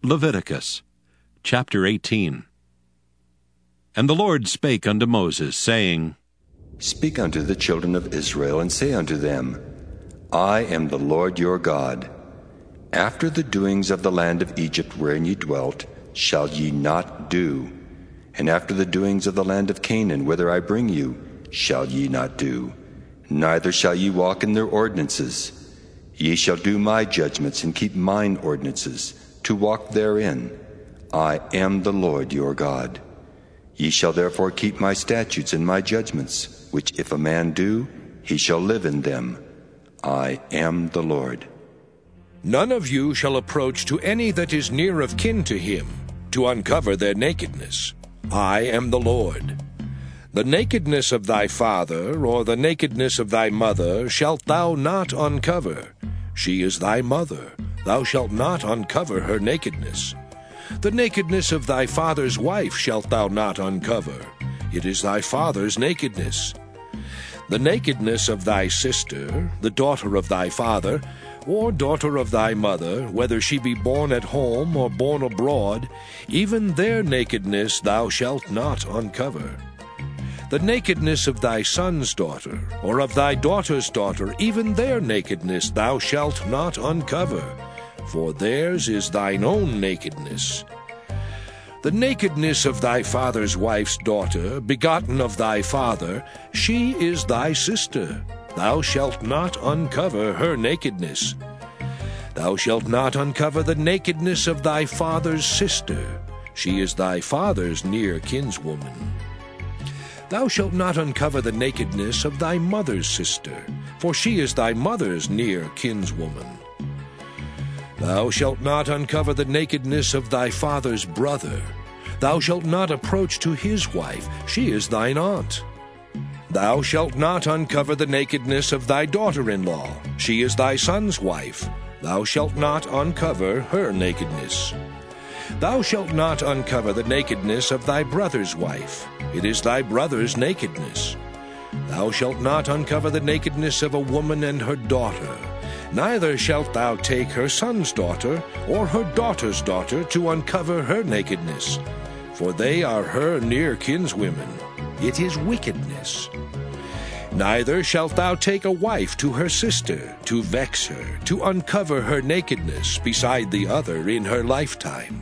Leviticus chapter 18. And the Lord spake unto Moses, saying, Speak unto the children of Israel, and say unto them, I am the Lord your God. After the doings of the land of Egypt wherein ye dwelt, shall ye not do. And after the doings of the land of Canaan, whither I bring you, shall ye not do. Neither shall ye walk in their ordinances. Ye shall do my judgments, and keep mine ordinances, to walk therein. I am the Lord your God. Ye shall therefore keep my statutes and my judgments, which if a man do, he shall live in them. I am the Lord. None of you shall approach to any that is near of kin to him, to uncover their nakedness. I am the Lord. The nakedness of thy father, or the nakedness of thy mother, shalt thou not uncover. She is thy mother. Thou shalt not uncover her nakedness. The nakedness of thy father's wife shalt thou not uncover. It is thy father's nakedness. The nakedness of thy sister, the daughter of thy father, or daughter of thy mother, whether she be born at home or born abroad, even their nakedness thou shalt not uncover. The nakedness of thy son's daughter, or of thy daughter's daughter, even their nakedness thou shalt not uncover, for theirs is thine own nakedness. The nakedness of thy father's wife's daughter, begotten of thy father, she is thy sister. Thou shalt not uncover her nakedness. Thou shalt not uncover the nakedness of thy father's sister. She is thy father's near kinswoman. Thou shalt not uncover the nakedness of thy mother's sister, for she is thy mother's near kinswoman. Thou shalt not uncover the nakedness of thy father's brother. Thou shalt not approach to his wife. She is thine aunt. Thou shalt not uncover the nakedness of thy daughter-in-law. She is thy son's wife. Thou shalt not uncover her nakedness. Thou shalt not uncover the nakedness of thy brother's wife. It is thy brother's nakedness. Thou shalt not uncover the nakedness of a woman and her daughter. Neither shalt thou take her son's daughter or her daughter's daughter to uncover her nakedness, for they are her near kinswomen. It is wickedness. Neither shalt thou take a wife to her sister, to vex her, to uncover her nakedness beside the other in her lifetime.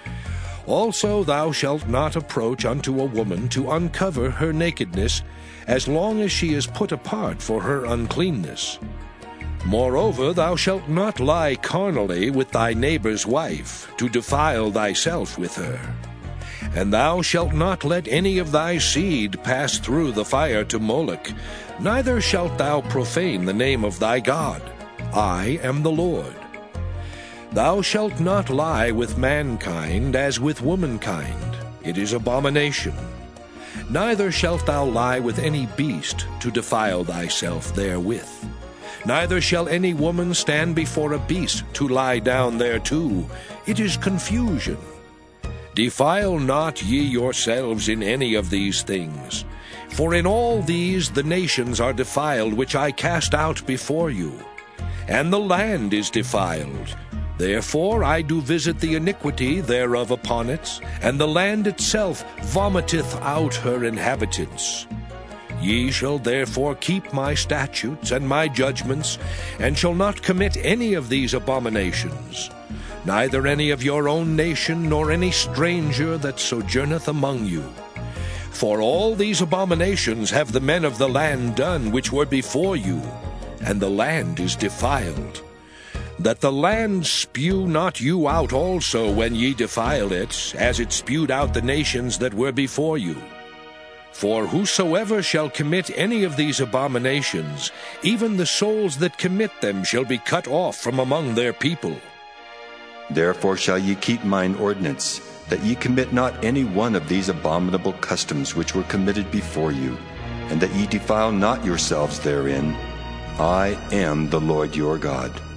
Also thou shalt not approach unto a woman to uncover her nakedness, as long as she is put apart for her uncleanness. Moreover, thou shalt not lie carnally with thy neighbor's wife, to defile thyself with her. And thou shalt not let any of thy seed pass through the fire to Moloch, neither shalt thou profane the name of thy God. I am the Lord. Thou shalt not lie with mankind as with womankind. It is abomination. Neither shalt thou lie with any beast to defile thyself therewith. Neither shall any woman stand before a beast to lie down thereto. It is confusion. Defile not ye yourselves in any of these things. For in all these the nations are defiled, which I cast out before you. And the land is defiled. Therefore I do visit the iniquity thereof upon it, and the land itself vomiteth out her inhabitants. Ye shall therefore keep my statutes and my judgments, and shall not commit any of these abominations, neither any of your own nation, nor any stranger that sojourneth among you. For all these abominations have the men of the land done which were before you, and the land is defiled. That the land spew not you out also when ye defile it, as it spewed out the nations that were before you. For whosoever shall commit any of these abominations, even the souls that commit them shall be cut off from among their people. Therefore shall ye keep mine ordinance, that ye commit not any one of these abominable customs which were committed before you, and that ye defile not yourselves therein. I am the Lord your God.